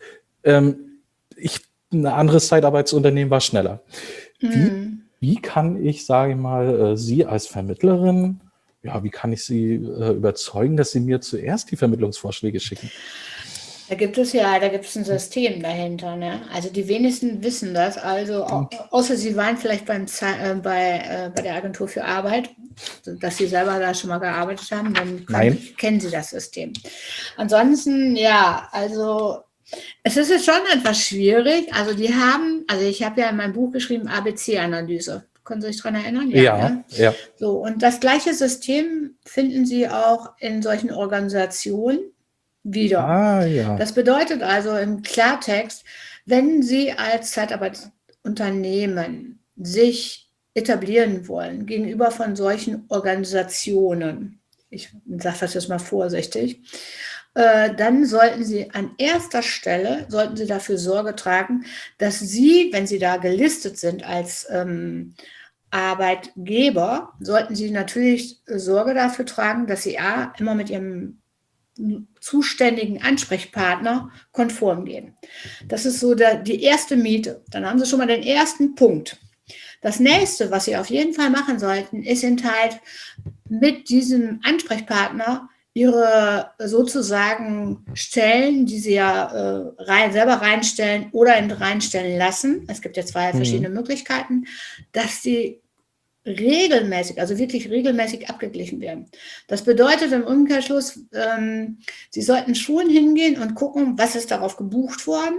ein anderes Zeitarbeitsunternehmen war schneller. Wie kann ich, sage ich mal, Sie als Vermittlerin, wie kann ich Sie überzeugen, dass Sie mir zuerst die Vermittlungsvorschläge schicken? Da gibt es ein System dahinter, ne? Also die wenigsten wissen das, also außer sie waren vielleicht bei der Agentur für Arbeit, dass sie selber da schon mal gearbeitet haben, dann kennen sie das System. Ansonsten, also es ist jetzt schon etwas schwierig. Also ich habe ja in meinem Buch geschrieben, ABC-Analyse. Können Sie sich daran erinnern? Ja. So, und das gleiche System finden Sie auch in solchen Organisationen wieder. Ja. Das bedeutet also im Klartext, wenn Sie als Zeitarbeitsunternehmen sich etablieren wollen gegenüber von solchen Organisationen, ich sage das jetzt mal vorsichtig, dann sollten Sie an erster Stelle dafür Sorge tragen, dass Sie, wenn Sie da gelistet sind als Arbeitgeber, sollten Sie natürlich Sorge dafür tragen, dass Sie immer mit Ihrem zuständigen Ansprechpartner konform gehen. Das ist so die erste Miete. Dann haben Sie schon mal den ersten Punkt. Das nächste, was Sie auf jeden Fall machen sollten, ist halt mit diesem Ansprechpartner ihre sozusagen Stellen, die sie ja selber reinstellen oder reinstellen lassen, es gibt ja zwei verschiedene Möglichkeiten, dass sie regelmäßig, also wirklich regelmäßig abgeglichen werden. Das bedeutet im Umkehrschluss, Sie sollten schon hingehen und gucken, was ist darauf gebucht worden.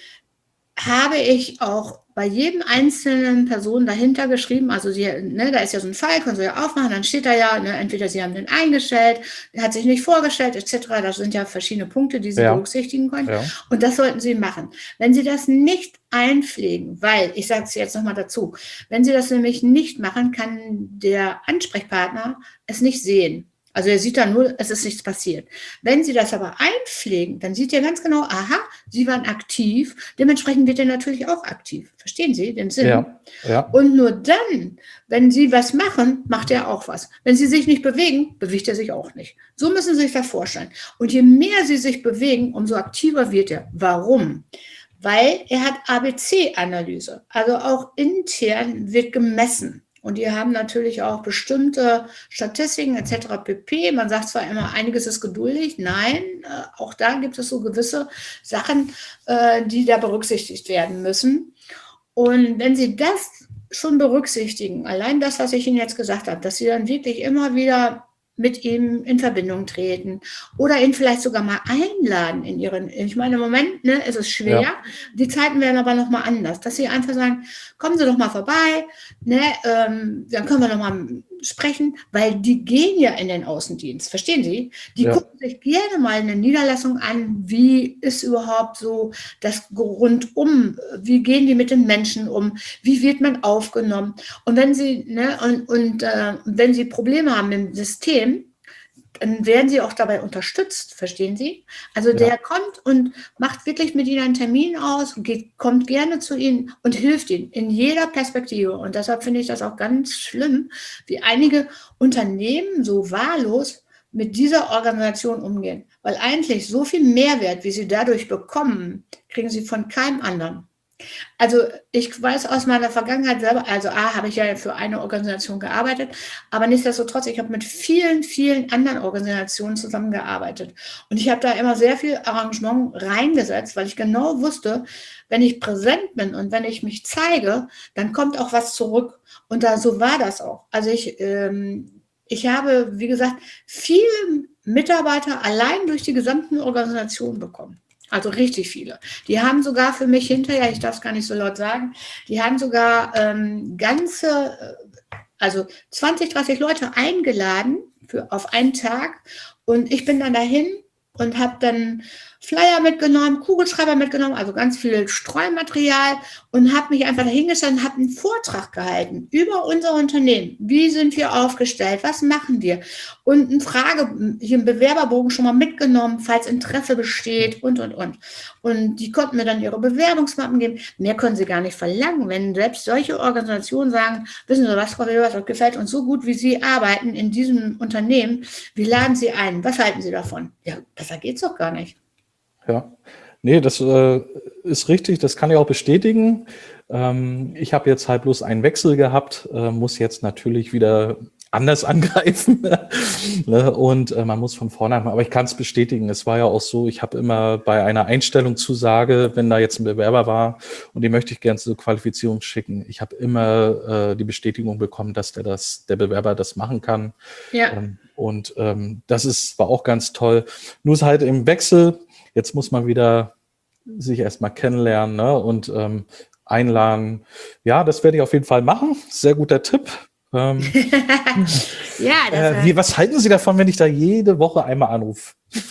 Habe ich auch bei jedem einzelnen Person dahinter geschrieben, also da ist ja so ein Fall, können Sie ja aufmachen, dann steht da ja, entweder Sie haben den eingestellt, der hat sich nicht vorgestellt, etc. Das sind ja verschiedene Punkte, die Sie berücksichtigen können. Ja. Und das sollten Sie machen. Wenn Sie das nicht einpflegen, weil, ich sage es jetzt nochmal dazu, wenn Sie das nämlich nicht machen, kann der Ansprechpartner es nicht sehen. Also er sieht dann nur, es ist nichts passiert. Wenn Sie das aber einpflegen, dann sieht er ganz genau, aha, Sie waren aktiv, dementsprechend wird er natürlich auch aktiv. Verstehen Sie den Sinn? Ja, ja. Und nur dann, wenn Sie was machen, macht er auch was. Wenn Sie sich nicht bewegen, bewegt er sich auch nicht. So müssen Sie sich das vorstellen. Und je mehr Sie sich bewegen, umso aktiver wird er. Warum? Weil er hat ABC-Analyse. Also auch intern wird gemessen. Und die haben natürlich auch bestimmte Statistiken etc. pp. Man sagt zwar immer, einiges ist geduldig. Nein, auch da gibt es so gewisse Sachen, die da berücksichtigt werden müssen. Und wenn Sie das schon berücksichtigen, allein das, was ich Ihnen jetzt gesagt habe, dass Sie dann wirklich immer wieder mit ihm in Verbindung treten oder ihn vielleicht sogar mal einladen in ich meine, im Moment ist es schwer, ja. Die Zeiten werden aber nochmal anders, dass sie einfach sagen, kommen Sie doch mal vorbei, dann können wir nochmal sprechen, weil die gehen ja in den Außendienst, verstehen Sie? Die gucken sich gerne mal eine Niederlassung an, wie ist überhaupt so das rundum, wie gehen die mit den Menschen um, wie wird man aufgenommen und wenn Sie, wenn Sie Probleme haben im System, dann werden Sie auch dabei unterstützt, verstehen Sie? Also der kommt und macht wirklich mit Ihnen einen Termin aus, kommt gerne zu Ihnen und hilft Ihnen in jeder Perspektive. Und deshalb finde ich das auch ganz schlimm, wie einige Unternehmen so wahllos mit dieser Organisation umgehen. Weil eigentlich so viel Mehrwert, wie Sie dadurch bekommen, kriegen Sie von keinem anderen. Also ich weiß aus meiner Vergangenheit selber, also habe ich ja für eine Organisation gearbeitet, aber nichtsdestotrotz, ich habe mit vielen, vielen anderen Organisationen zusammengearbeitet. Und ich habe da immer sehr viel Arrangement reingesetzt, weil ich genau wusste, wenn ich präsent bin und wenn ich mich zeige, dann kommt auch was zurück. Und so war das auch. Also ich habe, wie gesagt, viele Mitarbeiter allein durch die gesamten Organisationen bekommen. Also richtig viele. Die haben sogar für mich hinterher, ich darf es gar nicht so laut sagen, die haben sogar also 20, 30 Leute eingeladen auf einen Tag. Und ich bin dann dahin und habe dann Flyer mitgenommen, Kugelschreiber mitgenommen, also ganz viel Streumaterial und habe mich einfach dahingestellt und habe einen Vortrag gehalten über unser Unternehmen. Wie sind wir aufgestellt? Was machen wir? Und hier einen Bewerberbogen schon mal mitgenommen, falls Interesse besteht und. Und die konnten mir dann ihre Bewerbungsmappen geben. Mehr können sie gar nicht verlangen, wenn selbst solche Organisationen sagen, wissen Sie was, Frau Weber, das gefällt uns so gut, wie Sie arbeiten in diesem Unternehmen. Wir laden Sie ein. Was halten Sie davon? Ja, besser geht's doch gar nicht. Ja, nee, das ist richtig, das kann ich auch bestätigen. Ich habe jetzt halt bloß einen Wechsel gehabt, muss jetzt natürlich wieder anders angreifen und man muss von vorne anfangen. Aber ich kann es bestätigen, es war ja auch so, ich habe immer bei einer Einstellung Zusage, wenn da jetzt ein Bewerber war und den möchte ich gerne zur Qualifizierung schicken, ich habe immer die Bestätigung bekommen, dass der Bewerber das machen kann. Ja. Und das war auch ganz toll. Nur ist halt im Wechsel, jetzt muss man wieder sich erstmal kennenlernen, ne? Und einladen. Ja, das werde ich auf jeden Fall machen. Sehr guter Tipp. Ja, was halten Sie davon, wenn ich da jede Woche einmal anrufe?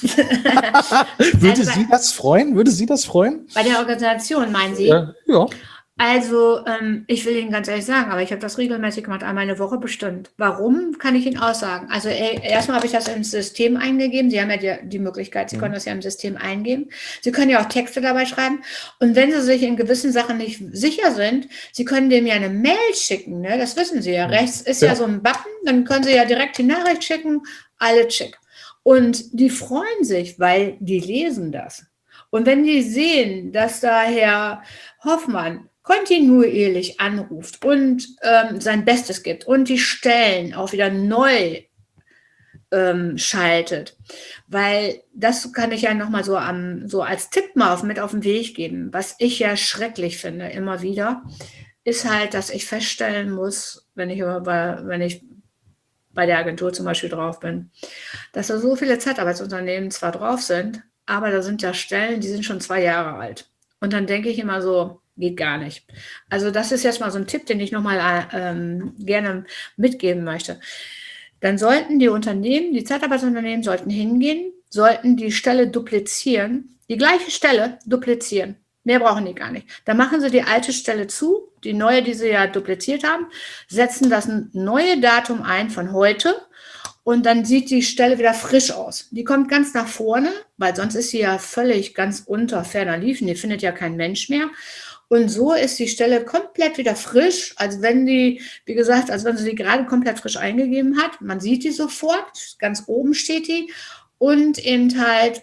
Würde Sie das freuen? Würde Sie das freuen? Bei der Organisation, meinen Sie? Ja. Also, ich will Ihnen ganz ehrlich sagen, aber ich habe das regelmäßig gemacht, einmal eine Woche bestimmt. Warum, kann ich Ihnen aussagen. Also erstmal habe ich das ins System eingegeben. Sie haben ja die Möglichkeit, Sie können das ja im System eingeben. Sie können ja auch Texte dabei schreiben. Und wenn Sie sich in gewissen Sachen nicht sicher sind, Sie können dem ja eine Mail schicken. Ne? Das wissen Sie ja. Rechts ist ja so ein Button, dann können Sie ja direkt die Nachricht schicken, alle check. Und die freuen sich, weil die lesen das. Und wenn die sehen, dass da Herr Hoffmann kontinuierlich anruft und sein Bestes gibt und die Stellen auch wieder neu schaltet. Weil das kann ich ja nochmal so als Tipp mal mit auf den Weg geben. Was ich ja schrecklich finde, immer wieder, ist halt, dass ich feststellen muss, wenn ich bei der Agentur zum Beispiel drauf bin, dass da so viele Zeitarbeitsunternehmen zwar drauf sind, aber da sind ja Stellen, die sind schon 2 Jahre alt. Und dann denke ich immer so, geht gar nicht. Also das ist jetzt mal so ein Tipp, den ich nochmal gerne mitgeben möchte. Dann sollten die Zeitarbeitsunternehmen sollten hingehen, sollten die Stelle duplizieren, die gleiche Stelle duplizieren. Mehr brauchen die gar nicht. Dann machen sie die alte Stelle zu, die neue, die sie ja dupliziert haben, setzen das neue Datum ein von heute und dann sieht die Stelle wieder frisch aus. Die kommt ganz nach vorne, weil sonst ist sie ja völlig ganz unter ferner Liefen, die findet ja kein Mensch mehr. Und so ist die Stelle komplett wieder frisch, als wenn sie die gerade komplett frisch eingegeben hat. Man sieht die sofort, ganz oben steht die. Und eben halt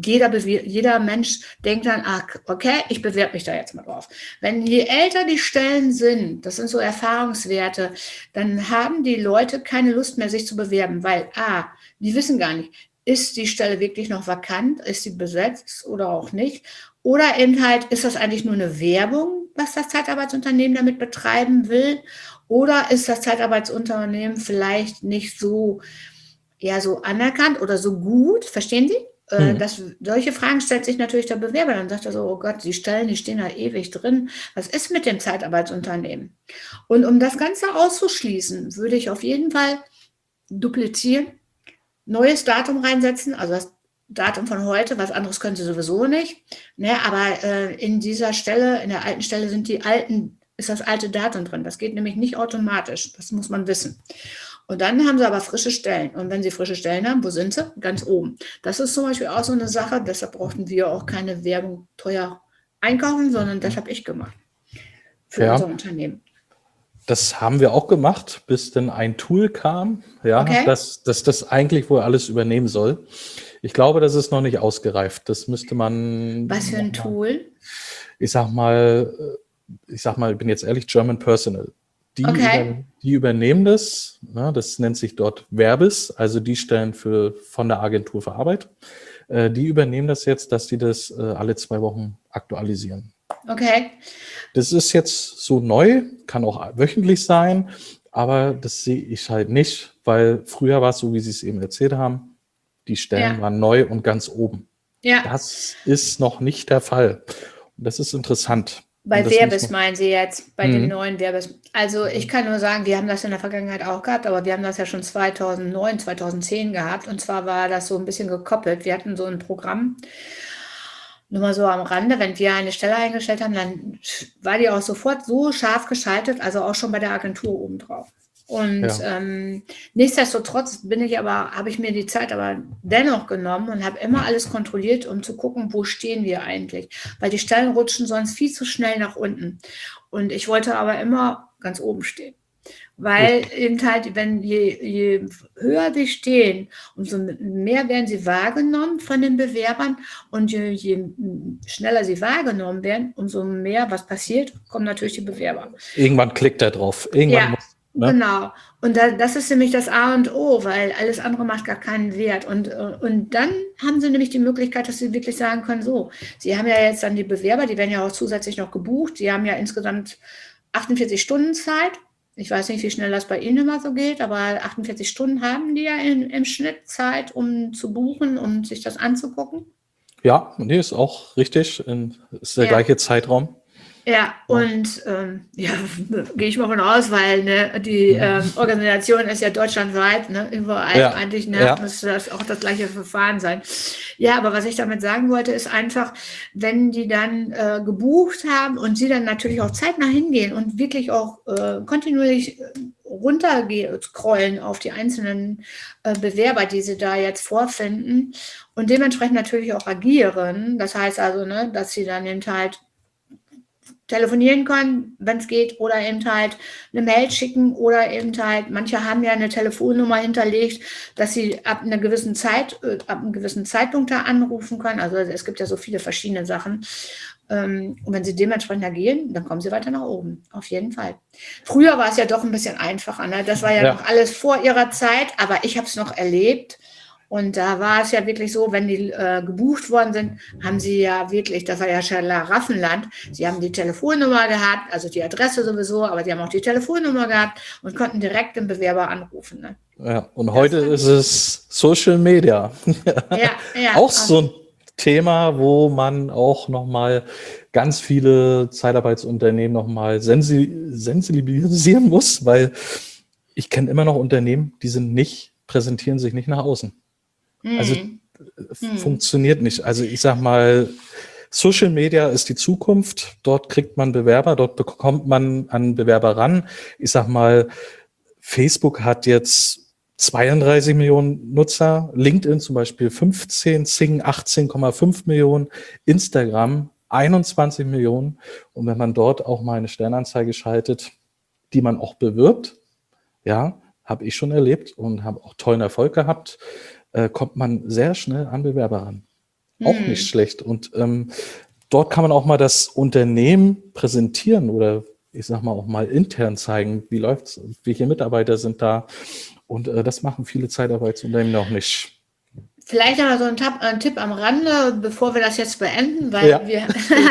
jeder Mensch denkt dann, okay, ich bewerbe mich da jetzt mal drauf. Wenn je älter die Stellen sind, das sind so Erfahrungswerte, dann haben die Leute keine Lust mehr, sich zu bewerben, weil die wissen gar nicht, ist die Stelle wirklich noch vakant, ist sie besetzt oder auch nicht? Oder eben halt, ist das eigentlich nur eine Werbung, was das Zeitarbeitsunternehmen damit betreiben will? Oder ist das Zeitarbeitsunternehmen vielleicht nicht so anerkannt oder so gut, verstehen Sie? Solche Fragen stellt sich natürlich der Bewerber. Dann sagt er so, oh Gott, die Stellen, die stehen da ewig drin. Was ist mit dem Zeitarbeitsunternehmen? Und um das Ganze auszuschließen, würde ich auf jeden Fall duplizieren, neues Datum reinsetzen, also das Datum von heute, was anderes können Sie sowieso nicht. Ne, aber in der alten Stelle ist das alte Datum drin. Das geht nämlich nicht automatisch. Das muss man wissen. Und dann haben sie aber frische Stellen. Und wenn sie frische Stellen haben, wo sind sie? Ganz oben. Das ist zum Beispiel auch so eine Sache, deshalb brauchten wir auch keine Werbung teuer einkaufen, sondern das habe ich gemacht für unser Unternehmen. Das haben wir auch gemacht, bis dann ein Tool kam, Okay. das eigentlich wohl alles übernehmen soll. Ich glaube, das ist noch nicht ausgereift. Das müsste man. Was für ein Tool? Ich sag mal, ich bin jetzt ehrlich, German Personal. Die übernehmen das, das nennt sich dort Verbis, also die Stellen von der Agentur für Arbeit. Die übernehmen das jetzt, dass die das alle 2 Wochen aktualisieren. Okay. Das ist jetzt so neu, kann auch wöchentlich sein, aber das sehe ich halt nicht, weil früher war es so, wie Sie es eben erzählt haben, die Stellen waren neu und ganz oben. Ja. Das ist noch nicht der Fall. Und das ist interessant. Bei Verbis meinen Sie jetzt, bei den neuen Verbis. Also ich kann nur sagen, wir haben das in der Vergangenheit auch gehabt, aber wir haben das ja schon 2009, 2010 gehabt. Und zwar war das so ein bisschen gekoppelt. Wir hatten so ein Programm, nur mal so am Rande, wenn wir eine Stelle eingestellt haben, dann war die auch sofort so scharf geschaltet, also auch schon bei der Agentur obendrauf. Und nichtsdestotrotz habe ich mir die Zeit aber dennoch genommen und habe immer alles kontrolliert, um zu gucken, wo stehen wir eigentlich. Weil die Stellen rutschen sonst viel zu schnell nach unten. Und ich wollte aber immer ganz oben stehen. Weil eben halt, je höher die stehen, umso mehr werden sie wahrgenommen von den Bewerbern und je schneller sie wahrgenommen werden, umso mehr, was passiert, kommen natürlich die Bewerber. Irgendwann klickt er drauf. Genau. Und das ist nämlich das A und O, weil alles andere macht gar keinen Wert. Und dann haben sie nämlich die Möglichkeit, dass sie wirklich sagen können, so, sie haben ja jetzt dann die Bewerber, die werden ja auch zusätzlich noch gebucht, die haben ja insgesamt 48 Stunden Zeit. Ich weiß nicht, wie schnell das bei Ihnen immer so geht, aber 48 Stunden haben die ja im Schnitt Zeit, um zu buchen, um sich das anzugucken. Ja, nee, ist auch richtig. Ist der gleiche Zeitraum. Ja, und gehe ich mal von aus, weil die Organisation ist ja deutschlandweit, überall eigentlich müsste das auch das gleiche Verfahren sein. Ja, aber was ich damit sagen wollte, ist einfach, wenn die dann gebucht haben und sie dann natürlich auch zeitnah hingehen und wirklich auch kontinuierlich runterscrollen auf die einzelnen Bewerber, die sie da jetzt vorfinden und dementsprechend natürlich auch agieren. Das heißt also, dass sie dann eben halt telefonieren können, wenn es geht, oder eben halt eine Mail schicken oder eben halt, manche haben ja eine Telefonnummer hinterlegt, dass sie ab einem gewissen Zeitpunkt da anrufen können. Also es gibt ja so viele verschiedene Sachen. Und wenn Sie dementsprechend agieren, dann kommen Sie weiter nach oben, auf jeden Fall. Früher war es ja doch ein bisschen einfacher, ne? Das war ja noch alles vor Ihrer Zeit, aber ich habe es noch erlebt. Und da war es ja wirklich so, wenn die gebucht worden sind, haben sie ja wirklich, das war ja Schlaraffenland, sie haben die Telefonnummer gehabt, also die Adresse sowieso, aber die haben auch die Telefonnummer gehabt und konnten direkt den Bewerber anrufen. Ne? Ja, und heute ist es Social Media. Ja. Auch so ein Thema, wo man auch nochmal ganz viele Zeitarbeitsunternehmen nochmal sensibilisieren muss, weil ich kenne immer noch Unternehmen, die präsentieren sich nicht nach außen. Also funktioniert nicht. Also ich sag mal, Social Media ist die Zukunft. Dort kriegt man Bewerber, dort bekommt man an Bewerber ran. Ich sag mal, Facebook hat jetzt 32 Millionen Nutzer, LinkedIn zum Beispiel 15, Xing 18,5 Millionen, Instagram 21 Millionen. Und wenn man dort auch mal eine Stellenanzeige schaltet, die man auch bewirbt, ja, habe ich schon erlebt und habe auch tollen Erfolg gehabt, kommt man sehr schnell an Bewerber ran. Auch nicht schlecht. Und dort kann man auch mal das Unternehmen präsentieren oder ich sag mal auch mal intern zeigen, wie läuft's, welche Mitarbeiter sind da. Und das machen viele Zeitarbeitsunternehmen noch nicht. Vielleicht noch mal so ein Tipp am Rande, bevor wir das jetzt beenden, weil wir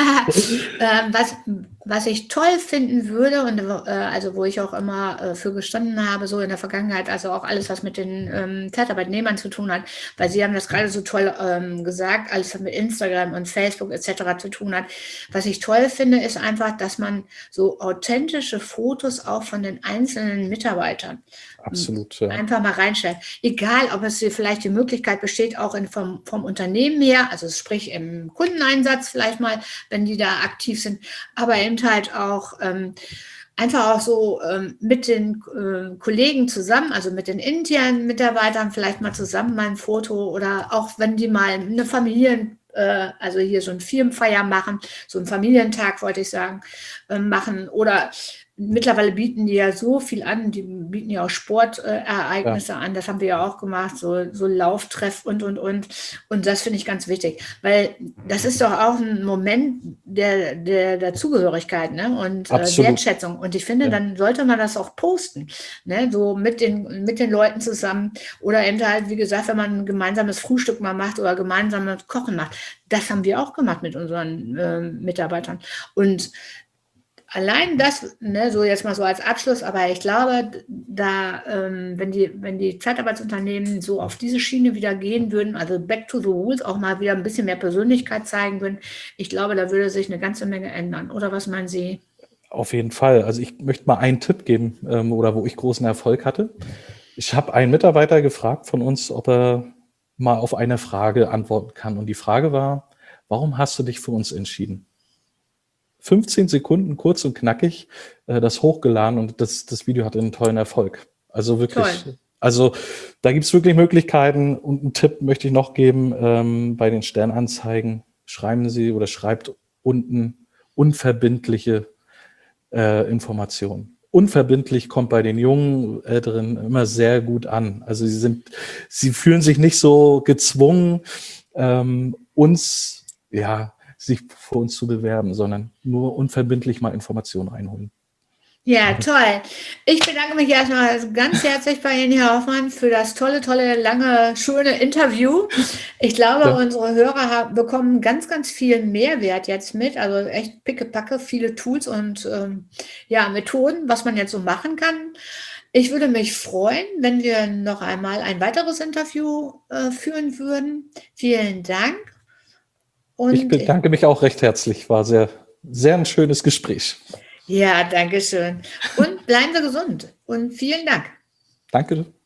was ich toll finden würde und also wo ich auch immer für gestanden habe, so in der Vergangenheit, also auch alles, was mit den Zeitarbeitnehmern zu tun hat, weil Sie haben das gerade so toll gesagt, alles, was mit Instagram und Facebook etc. zu tun hat. Was ich toll finde, ist einfach, dass man so authentische Fotos auch von den einzelnen Mitarbeitern einfach mal reinstellt. Egal, ob es hier vielleicht die Möglichkeit besteht, auch vom Unternehmen her, also sprich im Kundeneinsatz vielleicht mal, wenn die da aktiv sind, aber eben halt auch einfach auch so mit den Kollegen zusammen, also mit den internen Mitarbeitern vielleicht mal zusammen mal ein Foto oder auch wenn die mal eine also hier so ein Firmenfeier machen, so einen Familientag, wollte ich sagen, machen oder mittlerweile bieten die ja so viel an, die bieten ja auch Sportereignisse an, das haben wir ja auch gemacht, so Lauftreff und. Und das finde ich ganz wichtig, weil das ist doch auch ein Moment der Zugehörigkeit, ne? Und Wertschätzung. Und ich finde, dann sollte man das auch posten, ne? So mit den Leuten zusammen oder eben halt, wie gesagt, wenn man ein gemeinsames Frühstück mal macht oder gemeinsames Kochen macht. Das haben wir auch gemacht mit unseren Mitarbeitern. Und allein das, ne, so jetzt mal so als Abschluss, aber ich glaube, da, wenn die Zeitarbeitsunternehmen so auf diese Schiene wieder gehen würden, also back to the rules, auch mal wieder ein bisschen mehr Persönlichkeit zeigen würden, ich glaube, da würde sich eine ganze Menge ändern. Oder was meinen Sie? Auf jeden Fall. Also ich möchte mal einen Tipp geben, oder wo ich großen Erfolg hatte. Ich habe einen Mitarbeiter gefragt von uns, ob er mal auf eine Frage antworten kann. Und die Frage war, warum hast du dich für uns entschieden? 15 Sekunden, kurz und knackig, das hochgeladen und das Video hatte einen tollen Erfolg. Also wirklich, also da gibt es wirklich Möglichkeiten und einen Tipp möchte ich noch geben, bei den Stellenanzeigen schreiben Sie oder schreibt unten unverbindliche Informationen. Unverbindlich kommt bei den jungen Älteren immer sehr gut an. Also sie fühlen sich nicht so gezwungen, sich für uns zu bewerben, sondern nur unverbindlich mal Informationen einholen. Ja, toll. Ich bedanke mich erstmal ganz herzlich bei Ihnen, Herr Hoffmann, für das tolle, lange, schöne Interview. Ich glaube, unsere Hörer bekommen ganz, ganz viel Mehrwert jetzt mit. Also echt pickepacke, viele Tools und Methoden, was man jetzt so machen kann. Ich würde mich freuen, wenn wir noch einmal ein weiteres Interview führen würden. Vielen Dank. Und ich bedanke mich auch recht herzlich. War sehr, sehr ein schönes Gespräch. Ja, danke schön. Und bleiben Sie gesund. Und vielen Dank. Danke.